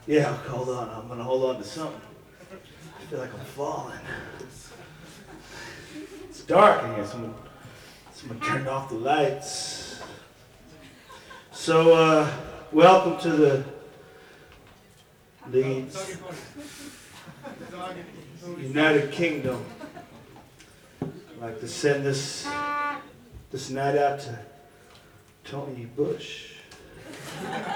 Yeah, hold on. I'm going to hold on to something. I feel like I'm falling. It's dark in here. Someone turned off the lights. So, welcome to the Leeds United Kingdom. I'd like to send this night out to Tony Bush.